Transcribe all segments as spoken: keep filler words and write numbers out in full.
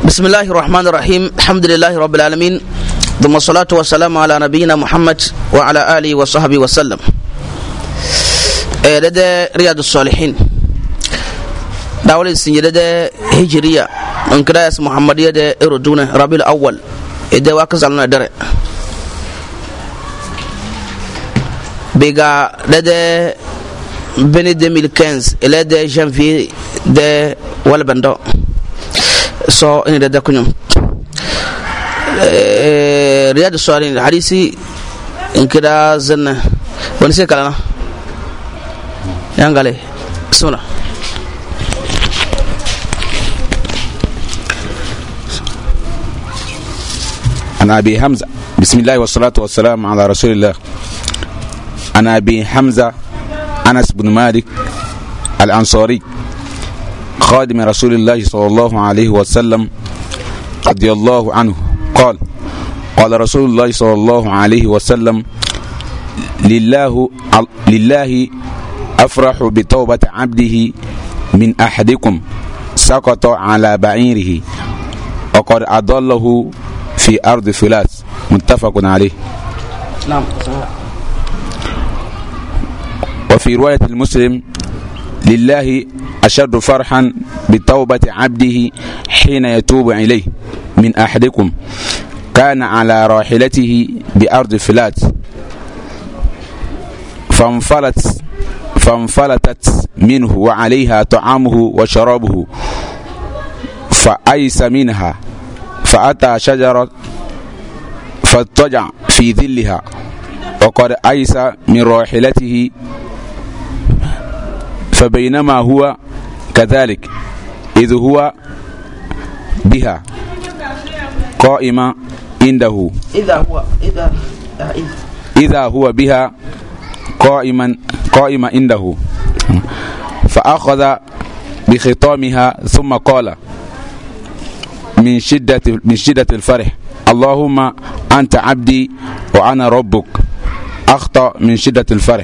بسم الله الرحمن الرحيم الحمد لله رب العالمين ثم الصلاة والسلام على نبينا محمد وعلى آله وصحبه وسلم. لدى رياض الصالحين دولة السنة لدى هجرية من كراس محمدية دى إردون ربيع الأول إدى واكز على ندرة بيغا لدى بني deux mille quinze لدى janvier دى والبندو so ini da kunyum eh riyad as-salihin hadisi in kida zanna wani sai kalana yangale bismillah. أنا أبي حمزة بسم الله والصلاة والسلام على رسول الله. أنا أبي حمزة أنس بن مالك الأنصاري خادم رسول الله صلى الله عليه وسلم رضي الله عنه قال قال رسول الله صلى الله عليه وسلم لله لله أفرح بتوبة عبده من أحدكم سقط على بعيره وقد أضله في أرض فلاس متفق عليه. نعم. وفي رواية المسلم لله أشد فرحا بتوبة عبده حين يتوب إليه من أحدكم كان على راحلته بأرض فلات فانفلت فانفلتت منه وعليها طعامه وشرابه فأيس منها فأتى شجرة فاضطجع في ظلها وقد أيس من راحلته فبينما هو كذلك إذ هو بها قائما عنده إذا هو إذا إذا هو بها قائما قائما عنده فأخذ بخطامها ثم قال من شدة من شدة الفرح اللهم أنت عبدي وأنا ربك أخطأ من شدة الفرح.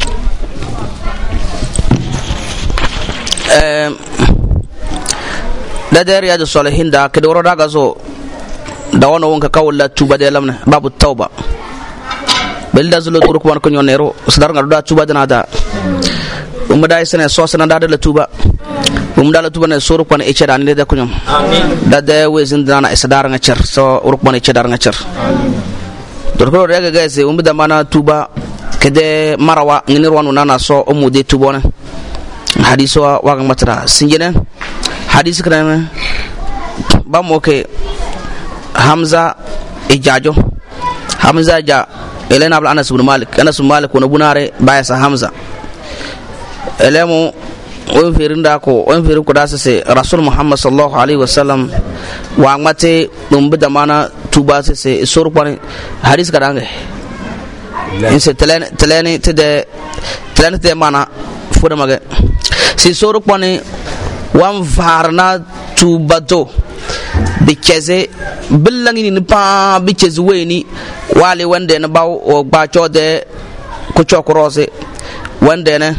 لدى رياض الصالحين دا كدورو دا غزو دا وانا وانك كاولا توبا دي لمنا باب التوبة بل دا زلو دورك وانك نيو نيرو سدار nga دا توبا دنا دا umda isene so sana da da tuba umda la tuba ne so rukwan e cheda ne da kunyum da da wezin dana isdar nga cer so rukwan e cheda nga cer dorko rega ga se umda mana tuba kede marawa ngini rwanu nana so umude tubona hadis wa waga matra sinjene hadis kana ba mo ke Hamza ijajo Hamza ja elena abul Anas ibn Malik Anas ibn Malik wono bunare baya sa Hamza elemo on firinda ko on firin ko dasa se Rasul Muhammad sallallahu alaihi wasallam wa mate dum bida mana tuba se se sor ko hadis kadanga in se telen telen te telen te mana fuda maga si sor ko ne wan varna tubato bikeze billangi ni pa bikeze weni wale wande na baw o ba chode ko chokrose wande ne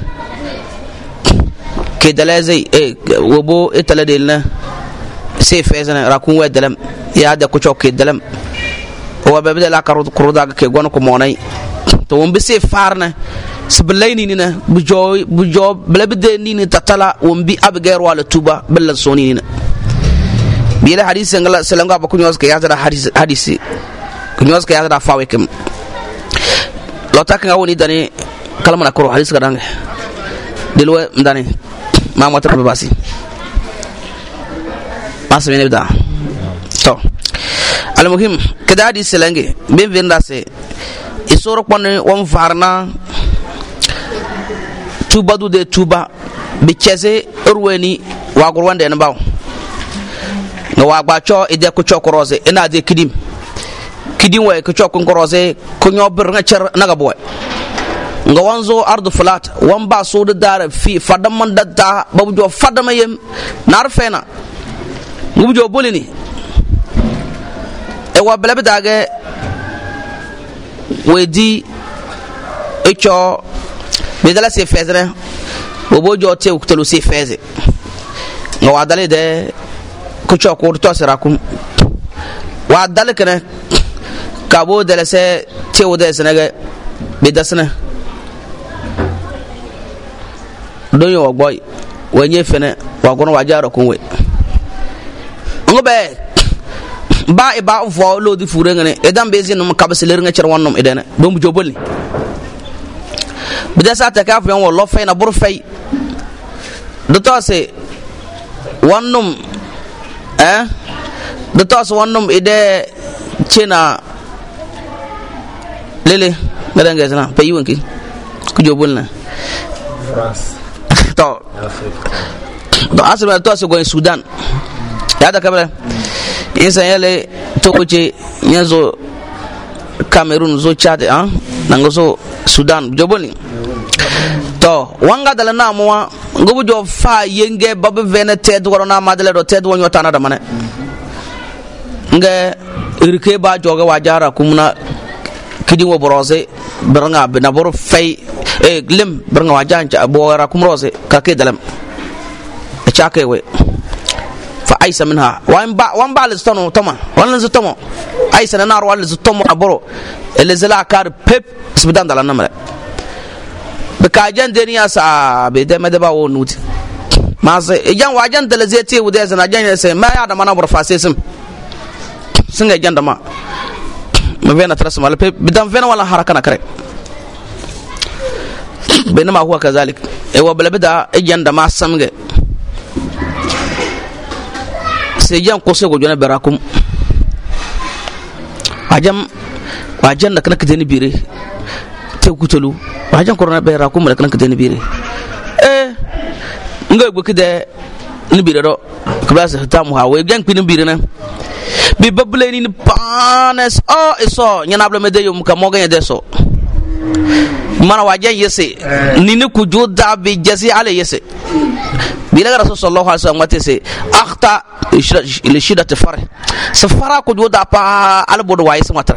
ke daleze e wobo etaladelna se fezana rakun wedalam ya da ko chokke dalam o ba bidala karud kuruda ke gon ko monay to won bi se farna sibilayni ni na bujo bujo blabde ni ni tatala won bi abger wala tuba billan soni ni bila hadisi ngala selanga ba kunyos ke yada hadisi hadisi kunyos ke yada fawekem lotaka ngawoni dani kalma na koro hadisi kadanga dilwe ndani ma motar basi asme ne da to almuhim kada hadisi selange ben venda se isoro kone won farna tuba du de tuba bi cheze urweni wa gurwande en baw no wa gba cho ide ko chokoroze ina de kidim kidim wa ko chokon koroze ko nyobir nga cer naga boy nga wanzo ardu flat wan ba so de dara fi fadam man datta babu jo fadama yem nar fena ngubu jo bolini e wa belabe dage wedi echo bedala se fezre bobo jo te uktelo se feze nga wa dale de ku cho ko to sira kum wa dalkene kabo dele se tewo de senege be dasna do yo boy wenye fene wa gono wa jaro kunwe ngobe ba e ba fo lo di fure ngene edam be zin kabasler nga cer wonnum edene do mu joboli bida sa ta ka fi won lo fay na bur fay do to se wonnum eh do to se wonnum ide cina lele ngada ngazana payi wonki ku jobolna France to to asma to se go Sudan ya da kabla insa yale to ko ce yanzo Cameroon zo Chad ah nangoso Sudan joboli to wanga dala na mo ngubu jo fa yenge babu venete do na madale do ted wonyo tanada mane nge irke ba joga wajara kumna kidi wo borose beranga bina bor fay e lim beranga wajanja bora kumrose ka ke dalam e chake we fa aisa minha wan ba wan ba listono toma wan listomo aisa na nar wal listomo aboro ele zela kar pep sbidan dala namre be ka jan deniya sa be de medeba wo nuti ma se e jan wajan dala zete wo de zana jan se ma ya da mana bor fa sesim singa jan da ma ma vena tras mal pe bidan vena wala haraka na kare بينما هو كذلك هو بلا بدا اجان دما سمغه سيجان كوسو جونا براكم واجام واجان نك نك دني بيري تيكوتلو واجان كورونا براكم نك نك دني بيري eh ngoy bu kide ni bire do class tamu ha we gan pinin bire na bi babule ni panes oh eso nyana bla mede yum ka mo gan deso mana wajen yese nini kujuda bi jasi ale yese bila rasul sallallahu alaihi wasallam watese akhta li shiddati farh safara kujuda pa al bodo wayi samatra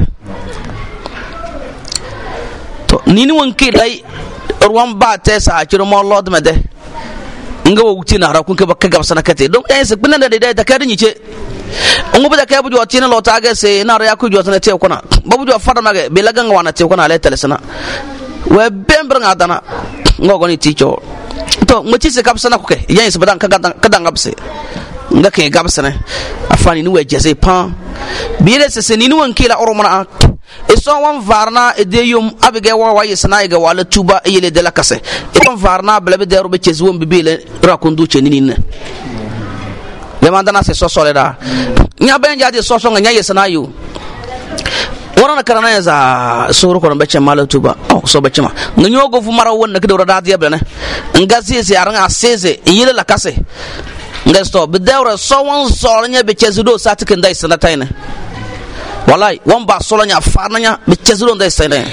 to nini wonki dai ruwan ba tesa a ciro mo lord mede nga wuti na rakun ke bakka gabsana kate don dai se binan da dai da kadin yice on bu da kai bujo tina lo ta ga se na ra ku jo tana te kona babu jo fada mage be lagan wana te kona le telesana we bembra ngadana ngogo ni ticho to muti se kapsana ko ke yan se badan ka kadan gabse nga ke gabsana afani ni we jese pan bire se se ni ni won kila oromana e so wan varna e de yum abige wa waye sana ga wala tuba e yele de la kase e kon varna blabe de robe chezu won bibile rakondu che ni ni le mandana se so soleda nya ben jadi so so nga nya yesana yu warana karana ya za suru ko be chama tuba oh so be chama nganyo go fu mara wonna ke do da dia bene ngazi se aranga seze yile la kase ngasto be dawra so won so nya be chezudo satikin dai sanataine wallahi won ba so nya farnanya be chezudo dai sanataine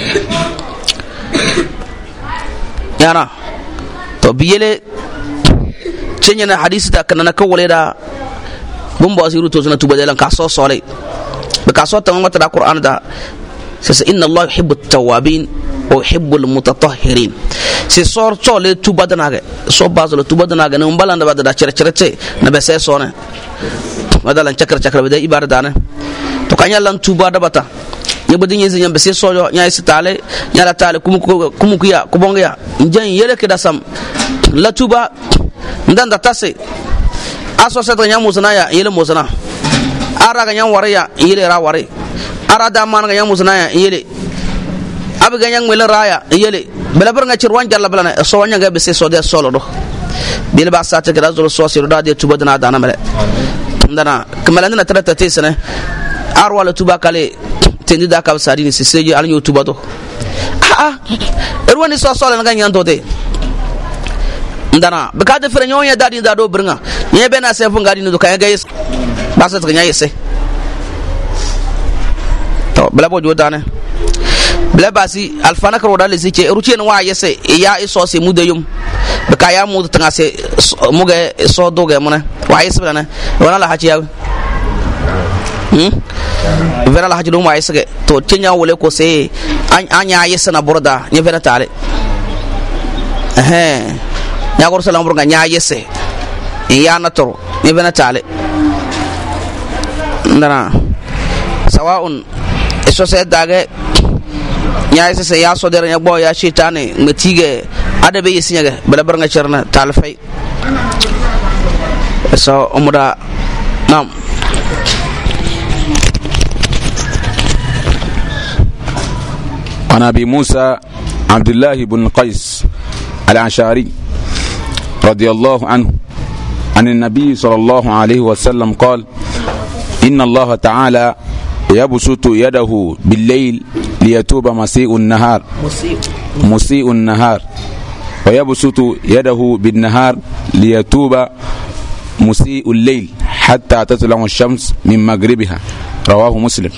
yana to biyele cenyana hadisi da kanana kawale da bumbo asiru to zuna tuba dalan ka so sole بكاسوت تمامات القرآن ده سيس إن الله يحب التوابين ويحب المتطهرين سيصور صول توبادنا عه صوب بازل توبادنا عه نمبلان ده بعد ده شرط شرط شيء نبسه صونه هذا لان شكر شكر بدأ إبارة دانه تو كانيا لان توبادا بتا يبدي ينزل ينبسه صول يا إستاله يا لا تاله كم كم كيا كبونغيا إنجان يله كده سام لا توبا ندان دتاسي أسوسة تانيا موسنا يله موسنا ara ga nyang waraya yele ra ware ara da man ga nyang musnaya yele abi ga nyang mele raya yele bela bar nga cirwan jalla bela so wanya ga be se so de solo do bil ba sa ta ga zo so siru da de tuba dana dana mele ndana kamala ndana tarata tesene ar wala tuba kale tendi da ka sari ni seje al nyu tuba do ah erwani so so la ga nyang do de ndana be ka de fere nyonya dadi da do bringa nye be na se fu ngadi no do ka ga yes basa tanya yese to bla bo jodane bla basi alfana ko dal zice ruci en wa yese ya iso se mudayum be kaya mu tanga se muge so doge mona wa yese bana wala la haci yaw hmm vera la haci do wa yese to tinya wole ko se anya yese na borda nye vera tale eh nya ko salam borga nya yese ya na toro nye vera tale ndana sawaun eso se dage nyaay se ya so der nya bo ya shaytane metige adabe yisinya bala bar nga cerna talfay so umuda nam عن أبي موسى عبد الله بن قيس الأشعري رضي الله عنه عن النبي صلى الله عليه وسلم قال إن الله تعالى يبسط يده بالليل ليتوب مسيء النهار مسيء النهار ويبسط يده بالنهار ليتوب مسيء الليل حتى تطلع الشمس من مغربها رواه مسلم.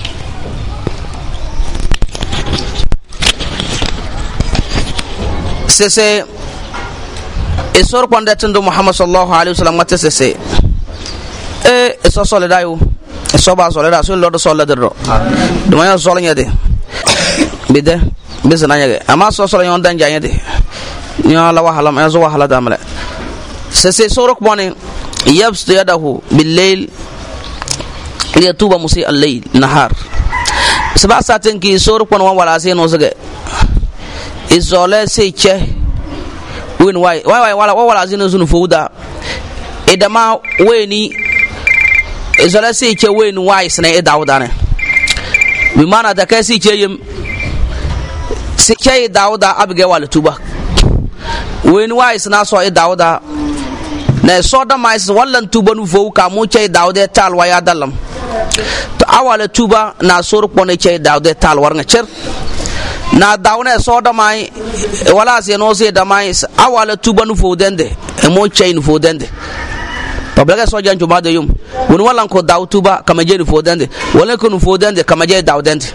sese esor kwanda tendo Muhammad sallallahu alaihi wasallam mate sese e eso sole dayo eso ba sole da so lodo sole derro do ma sole nyade bide bisana nyade ama so sole yon dan janyade nya la wahala ma zo wahala da mala sese sorok bone yabst yadahu bil layl liyatuba musi al layl nahar sab'a satin ki sorok bone wala se no sege izole seche win why why wala wala zinu zunu fuda edama weni izole seche wen why sna e dauda ne bi mana da kai seche yim seche dauda abge wala tuba wen why sna so e dauda na so da mais wallan tuba nu fo ka mu che dauda tal waya dalam to awala tuba na sor pone che dauda tal war nga cer na dauna so da mai wala se no se da mai awala tuba nu fo dende e mo chain fo dende bablaga so janju ma de yum won wala ko daw tuba kama je nu fo dende wala ko nu fo dende kama je daw dende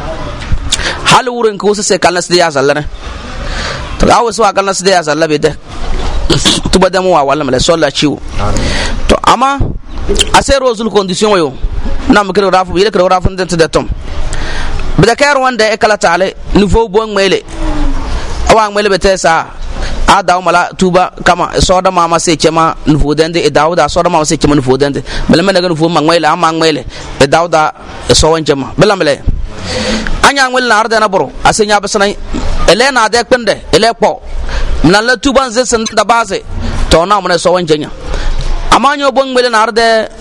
hal wurin ko se kalnas de ya sallane to awu so kalnas de ya sallabe de tuba da mo wala mala so la ciwo to ama ase rozul condition yo nam kero rafu ile kero rafu dente de tom bida kayar wanda e kala taale nouveau bon mele awa mele betesa a daw mala tuba kama soda mama se chema nouveau dende e dawda soda mama se chema nouveau dende bela mele ga nouveau mangmele ama mele e dawda so wanjema bela mele anya ngwel na arda na boro asenya basana ele na de pende ele po nan la tuba ze sen da base to na mo so wanjenya amanyo bon mele na arda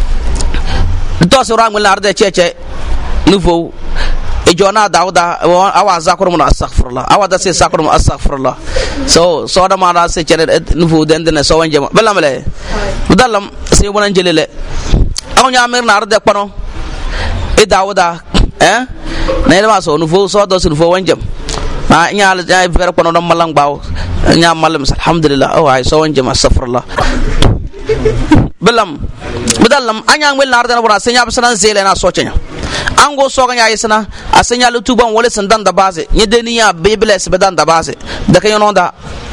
to so ra ngwel na arda cheche nouveau e jona dauda awa zakuru mun astaghfirullah awa da se zakuru mun astaghfirullah so so da mara se chere nufu dende ne so wanje bela mele budalam se bonan jelele aw nya mer na arde pano e dauda eh ne ma so nufu so do su nufu wanje ma nya la ay ver pano do malang baw nya malam alhamdulillah aw ay so wanje astaghfirullah belam budalam anya ngel na arde na bora se nya basanan zele na so chenya ango so ganya yisna asenya lu tuban wala sandan da base nye deniya bible se bedan da base da kan yonda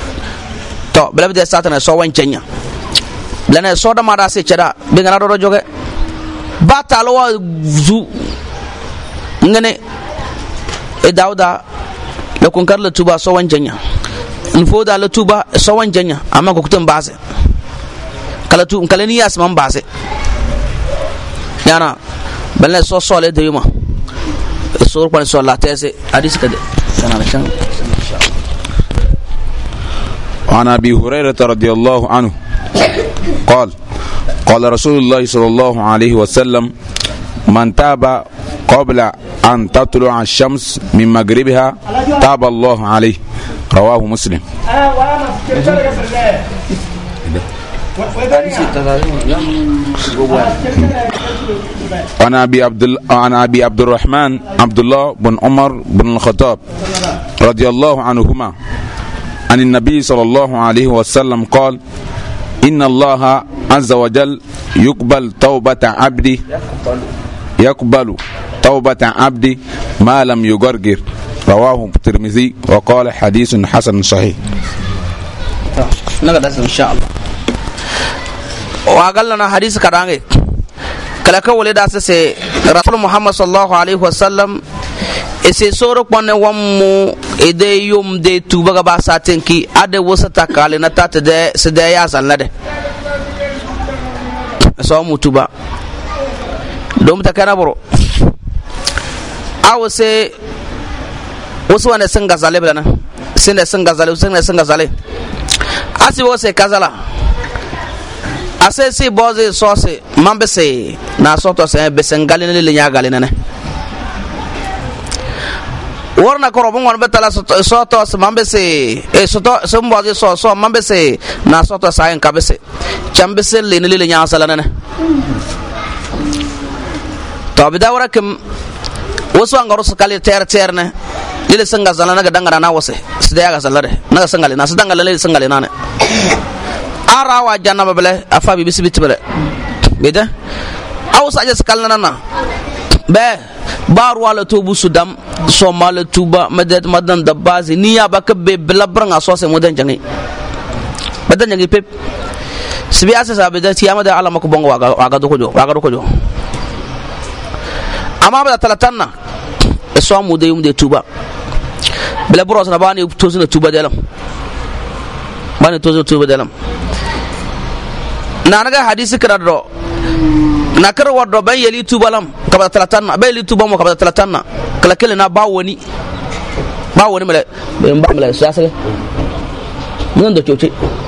to bela be satana so wancenya blana so da mara se ceda be ngana do joge batalo wa zu ngene e dauda le kon kar la tuba so wancenya il faut da la tuba so wancenya amma ko kutum base kala tu kala ni yasman base yana belle so sole de yuma so ko so la tese hadith kade sana la chan عن أبي هريرة رضي الله عنه قال قال رسول الله صلى الله عليه وسلم من تاب قبل أن تطلع الشمس من مغربها تاب الله عليه رواه مسلم. عن أبي عبد عن أبي عبد الرحمن عبد الله بن عمر بن الخطاب رضي الله عنهما عن النبي صلى الله عليه وسلم قال إن الله عز وجل يقبل توبة عبدي يقبل توبة عبدي ما لم يغرغر رواه الترمذي وقال حديث حسن صحيح. نقدر إن شاء الله. وقالنا حديث كرانه kala ka wole da se rasul muhammad sallallahu alaihi wasallam e se soro ponne wammu e de yum de tuba ga ba satenki ade wosata kale na tata de se de ya sallade so mu tuba dom ta kana boro awse wasu wane sun gazale bana sun da sun gazale sun da sun gazale asi wose kazala ase si boze sose mambese na soto se besen galene le nya galene ne warna ko robon won betala soto soto se mambese e soto so boze so so mambese na soto sa en kabese chambese le ne le nya sala ne to bidawra kem wasu an garo su kale ter ter ne lele sanga zalana ga dangana na wase su da ya ga zalare na sangale na su dangala le sangale na ne arawa janna babele afa bi bisibiti bele beda aw sa ja skal na na be bar wala to bu sudam so mal tuba madat madan da bazi niya ba ka be blabranga so se modan jangi madan jangi pep sibi asa sa be da tiyama da alama ko bongo waga waga do ko jo waga do ko jo amma ba talatanna so mu de yum de tuba bela bros na bani to zuna tuba dalam bani to zuna tuba dalam nanaga hadisi kradro nakar waddo ban yeli tubalam kaba talatanna ba yeli tuba mo kaba talatanna kala kele na bawoni bawoni mele be mba mele sasale mun do chochi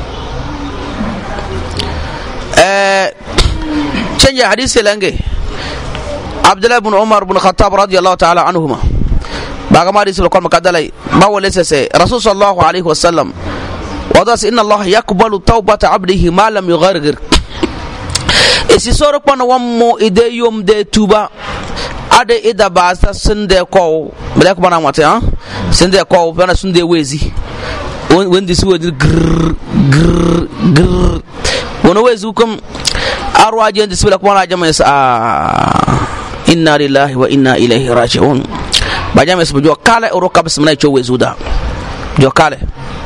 eh change hadisi lange Abdullah ibn Umar ibn Khattab radiyallahu ta'ala anhuma baga ma hadisi lokon makadalai bawole sese rasul sallallahu alaihi wasallam wadas inna Allah yaqbalu tawbata abdihi ma lam yughargir esi soro kono wammo ide yom de tuba ade ida basa sunde ko bele ko bana mate ha sunde ko bana sunde wezi when this word gr gr gr wono wezi kum arwaje ndis bele ko bana jama sa inna lillahi wa inna ilayhi raji'un bajame su jo kale oro kabs mna cho wezuda jo kale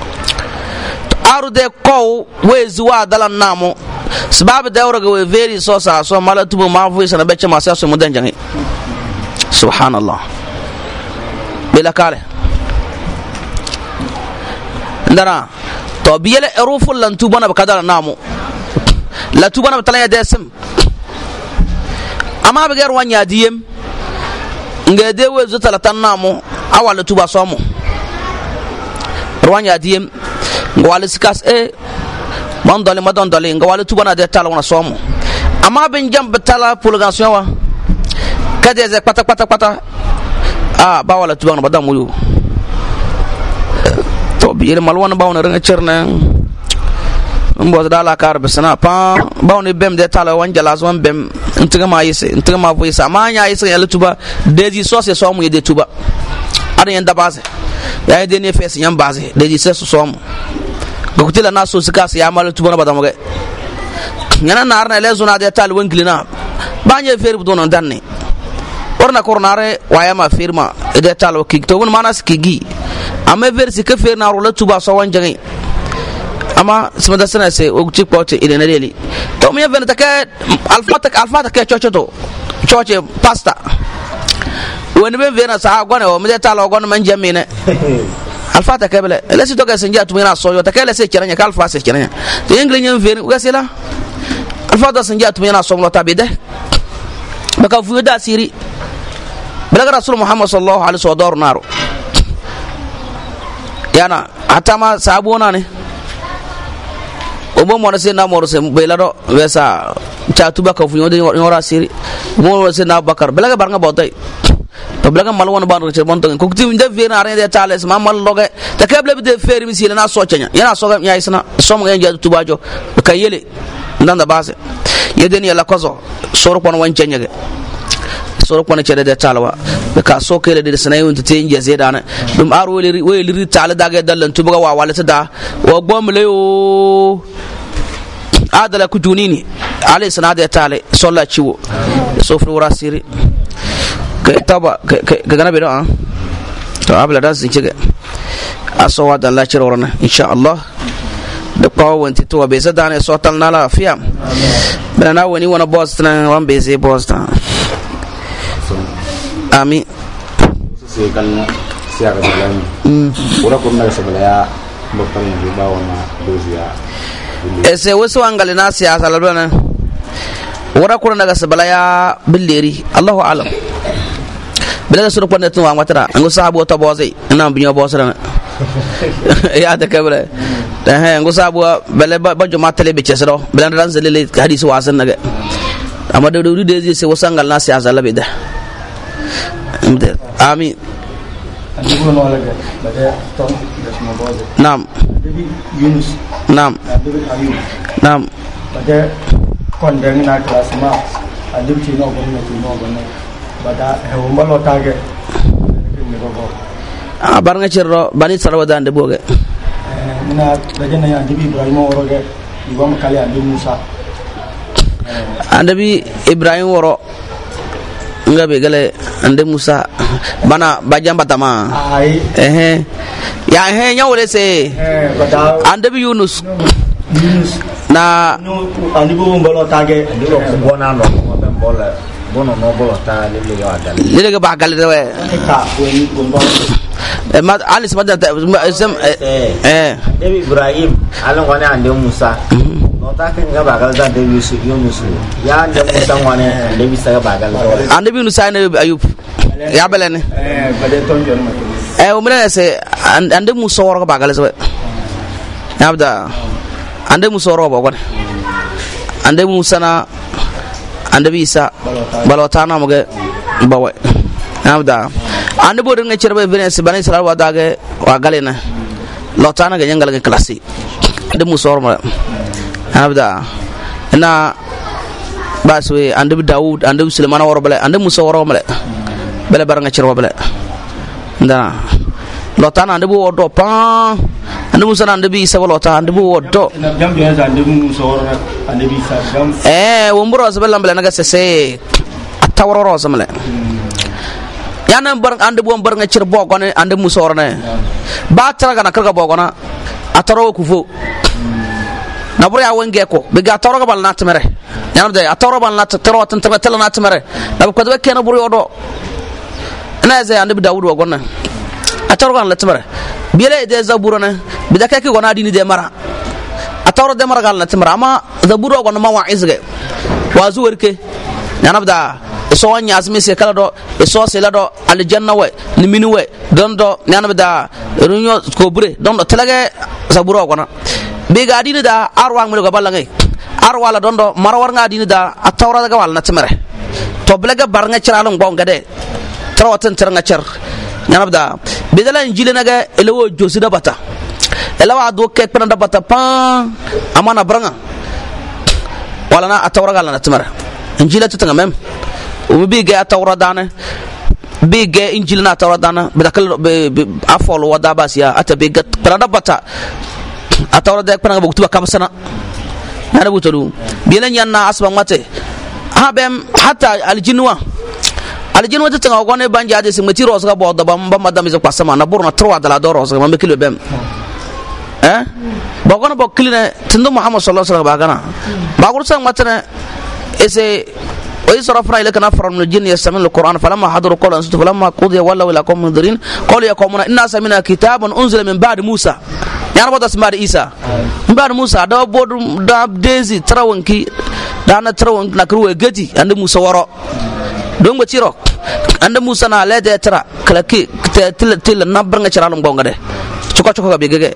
arude ko wezu wa dalan namo sabab dawra go very so sa so malatu ma fu sana becce ma sa so mudan jangi subhanallah bila kale ndara to biyele eruful lan tubana bakadala namo la tubana talaya desem ama begar wanya diem ngede wezu talatan namo awala tuba somo rwanya diem ngwale sikas e mandale madandale ngwale tuba na de tala wana somo ama ben jam betala prolongation wa kade ze pata pata pata ah ba wala tuba na badam muyu to biire malwana ba wona ranga cerna mbo dala kar besana pa ba woni bem de tala wanjala so bem ntiga ma yise ntiga ma vo yisa ma nya yise yalla tuba deji sose so mu yede tuba ada yanda base ya de ne fes nyam base deji seso so mu gokutila na so sikas ya mal tuba na badam ge nyana nar na le zona de tal wenglina ba nya fer bu donon danne orna kornare waya ma firma de tal o kik to won manas kigi ame versi ke fer na ro la tuba so wanjangi ama simada sana se o chik pote ile na deli to me ven ta ka alfatak alfatak ke chocho to choche pasta woni ben vena sa gwana o me ta lo gwana man jamine alfatak ke bele lesi to ka senja tu mena soyo ta ka lesi kiranya ka alfa se kiranya to engle nyam ven gasela alfatak senja tu mena somo ta bide baka fu da siri balaga rasul muhammad sallallahu alaihi wasallam naro yana atama sabona ne obo mo se na mo se belado wesa chatuba ka funyo de ngora siri mo se na bakar belaga barnga botay to belaga mal won ban re bon to ko tim de vena re de tales ma mal loge ta kable de feri mi sile na so chanya yana so ga nya isna so mo ngi tuba jo ka yele ndanda base yedeni yalla kozo soro kon wan chanya ge soro kon cede de talwa ka so kele de sanay won te nje zedana dum ar weli weli tala daga dalan tuba wa wala ta wa gomle o adala kujunini ale sanade tale solla chiwo sofru rasiri ke taba ke gana bedo an to abla das chige aso wa dalla chirorna insha Allah da pawo wanti to be zadane so tal na la fiam bana woni wona boss na wan be ze boss ta ami se kalna sia ga dalan ora ko na se bala ya mbokam ni ba wona dozia ese weso angale na siasa labana wara ko naga sabalaya billeri Allahu a'lam bela suru ko netu wa matara ngo sahabo to boze na binyo bosra ya da kabra da he ngo sahabo bela ba juma tele be chesro bela ran zalele hadisi wasan naga amma da dudu da zai sai wasangal nasi azala be da amin naam Yunus naam naam bada kondeng na kelas ma adim chino bonne chino bonne bada hewumba lo tage ah barnga cerro bani sarwada ande boge na dajana ya dibi Ibrahim woroge ibam kali ande Musa andabi Ibrahim woro ngabe gale ande Musa bana bajamba tama ai eh ya he nyawle se eh bada andabi Yunus Yunus na andi bo mbolo tage andi ko bona no mo ben bola bono no bolo ta le le wa dal lele ga bagal de we ka weni gombo e ma alis ma da sem eh Nabi Ibrahim alan wani ande Musa no ta kan ga bagal da de Yusuf Yunus ya ande Musa wani ande bisa ga bagal da andabi Yunus ne Ayub ya belene eh bada tonjon ma eh o mena se ande Musa woro ga bagal se ya bda ande Musa woro ba gon ande Musa na ande bisa balotana mo ge bawe abda ande bodin ne cerbe bene se bani sala wada ge wa galena lotana ge nyangal ge klasi ande Musa woro ma abda na baswe ande Daud ande Sulaiman woro bale ande Musa woro male bale baranga cerwa bale nda lotana ande bo do pa ande Musa ande bi sa lotana ande bo do na jam jam za ande Musa woro ande bi sa jam eh wombro asbal lambe naga sese atawro ro samale yana bar ande bo bar nga cer bo gone ande Musa woro ne ba traga na karga bo gona ataro ku fo na bur ya wonge ko be ga tawro bal na tmere yana de atawro bal na tero tan tan tel na tmere na ko de ke na bur yodo na ze ande Daud wo gona atawro kan la tmere biele de zaburo ne bidaka ke gona dini de mara atawro de mara gal na tmara ama zaburo gona ma wa izge wazu werke yanabda so wanya azmi se kala do so se la do al janna we ni minu we don do yanabda runyo ko bure don do telage zaburo gona be ga dini da arwa ngel go balangay arwa la don do marwar nga dini da atawra daga wal na tmare to blega bar nga ciralon gonga de trawatan tir nga cer yanabda bidala injile naga elewo josida bata elawa do ke pena bata pa amana branga wala na atawra gal na tmara injile tutanga mem o bi ge atawra dana bi ge injile na atawra dana bidakal afolo wada basia ata bi gat pena bata atawra de pena buktu kamsana na butulu bilan yanna asba mate habem hatta aljinwa aljinwa tutanga gone banja de simati rosga bodo bam bam madam ze kwasama na burna trowa dala do rosga mam kilo bem eh bogona bokline tindo Muhammad sallallahu alaihi wasallam bagana bagur sang matane ese oy sarafna ilaka nafar min aljinn yastami'una alquran falamma hadaru qala ansitu falamma qudiya wallaw ila qawmin mundirin qalu ya qawmuna inna sami'na kitaban unzila min ba'di Musa ya rabata smari Isa min ba'di Musa da bodu da dezi trawanki da na trawan na kruwe gati ande Musa woro don go tiro ande Musa na lede tra kalaki til til na branga ciralum gonga de choko choko be gege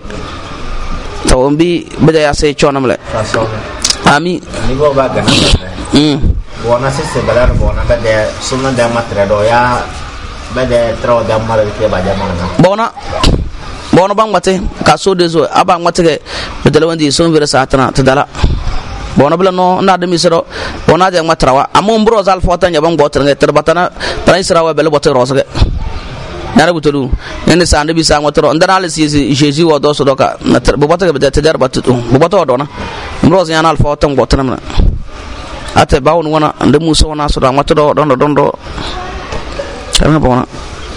to mbi beda ya sai chonam le ami ni go ba ga mm bona se se balar bona ba de sunna da matre do ya ba de tro da mara ke ba jama na bona bona bang mate ka so de zo abang mate ke bedala wandi son vira satana tadala bona bla no na de misro bona de matrawa amon bro zal fota nya bang botre nge terbatana tan israwa bel botre rosge nara butulu nene sa ande bisa ngotro ndana le si jeji wo do so doka na bobata be te der batu bobata wo dona mroz yana al fota ngotna na ate bawun wona ande muso wona so do ngotro don don do kana bona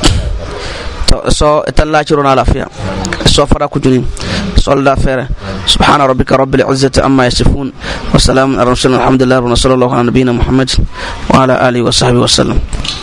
to so etalla chirona lafiya so fara kujuni sol la fere subhana rabbika rabbil izzati amma yasifun wa salamun ala mursalin alhamdulillahi wa sallallahu ala nabiyyina muhammad wa ala alihi wa sahbihi wa sallam.